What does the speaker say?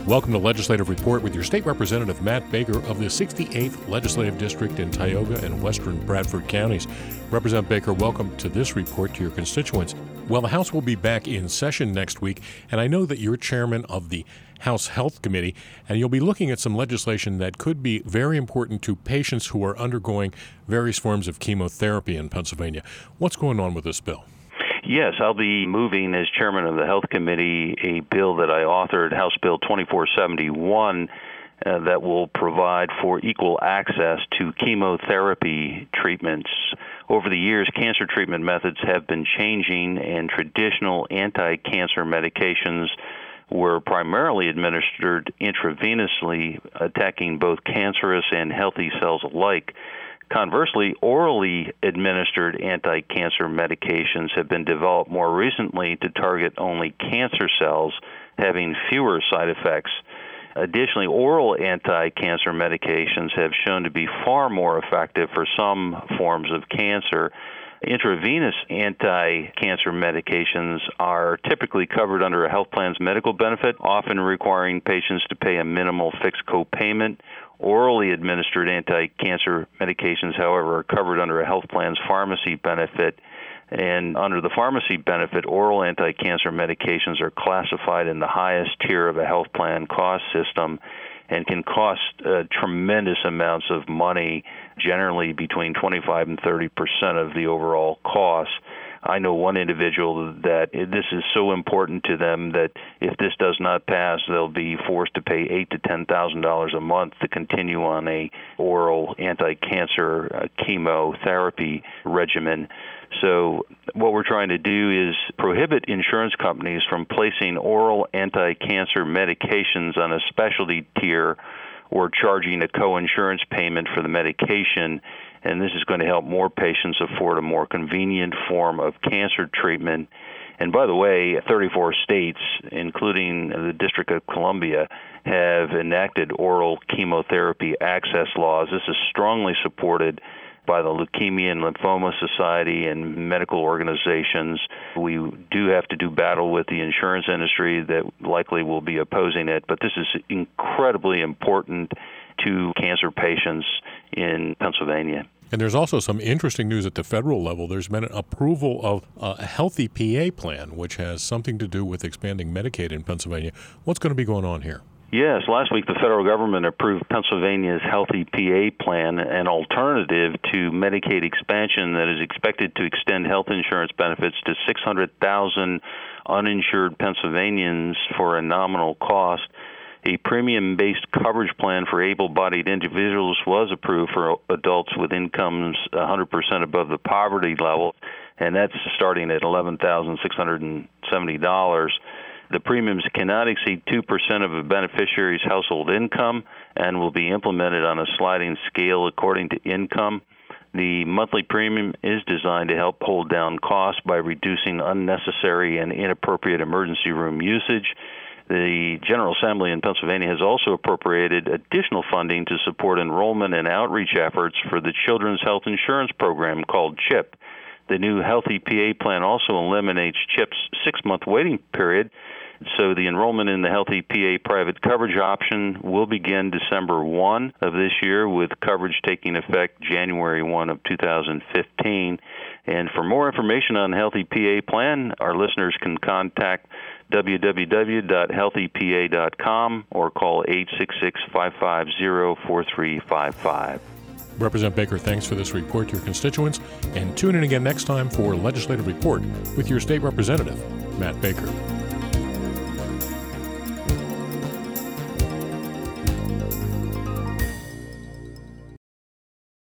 Welcome to Legislative Report with your State Representative Matt Baker of the 68th Legislative District in Tioga and Western Bradford counties. Representative Baker, welcome to this report to your constituents. Well, the House will be back in session next week, and I know that you're chairman of the House Health Committee, and you'll be looking at some legislation that could be very important to patients who are undergoing various forms of chemotherapy in Pennsylvania. What's going on with this bill? Yes, I'll be moving as chairman of the Health Committee a bill that I authored, House Bill 2471, that will provide for equal access to chemotherapy treatments. Over the years, cancer treatment methods have been changing, and traditional anti-cancer medications were primarily administered intravenously, attacking both cancerous and healthy cells alike. Conversely, orally administered anti-cancer medications have been developed more recently to target only cancer cells, having fewer side effects. Additionally, oral anti-cancer medications have shown to be far more effective for some forms of cancer. Intravenous anti-cancer medications are typically covered under a health plan's medical benefit, often requiring patients to pay a minimal fixed copayment. Orally administered anti-cancer medications, however, are covered under a health plan's pharmacy benefit. And under the pharmacy benefit, oral anti-cancer medications are classified in the highest tier of a health plan cost system and can cost tremendous amounts of money, generally between 25 and 30% of the overall cost. I know one individual that this is so important to them that if this does not pass, they'll be forced to pay $8,000 to $10,000 a month to continue on a oral anti-cancer chemotherapy regimen. So what we're trying to do is prohibit insurance companies from placing oral anti-cancer medications on a specialty tier or charging a co-insurance payment for the medication. And this is going to help more patients afford a more convenient form of cancer treatment. And by the way, 34 states, including the District of Columbia, have enacted oral chemotherapy access laws. This is strongly supported by the Leukemia and Lymphoma Society and medical organizations. We do have to do battle with the insurance industry that likely will be opposing it, but this is incredibly important to cancer patients in Pennsylvania. And there's also some interesting news at the federal level. There's been an approval of a Healthy PA plan, which has something to do with expanding Medicaid in Pennsylvania. What's going to be going on here? Yes, last week the federal government approved Pennsylvania's Healthy PA plan, an alternative to Medicaid expansion that is expected to extend health insurance benefits to 600,000 uninsured Pennsylvanians for a nominal cost. A premium-based coverage plan for able-bodied individuals was approved for adults with incomes 100% above the poverty level, and that's starting at $11,670. The premiums cannot exceed 2% of a beneficiary's household income and will be implemented on a sliding scale according to income. The monthly premium is designed to help hold down costs by reducing unnecessary and inappropriate emergency room usage. The General Assembly in Pennsylvania has also appropriated additional funding to support enrollment and outreach efforts for the Children's Health Insurance Program called CHIP. The new Healthy PA plan also eliminates CHIP's 6-month waiting period, so the enrollment in the Healthy PA private coverage option will begin December 1 of this year, with coverage taking effect January 1 of 2015. And for more information on Healthy PA plan, our listeners can contact www.healthypa.com or call 866-550-4355. Representative Baker, thanks for this report to your constituents, and tune in again next time for Legislative Report with your state representative, Matt Baker.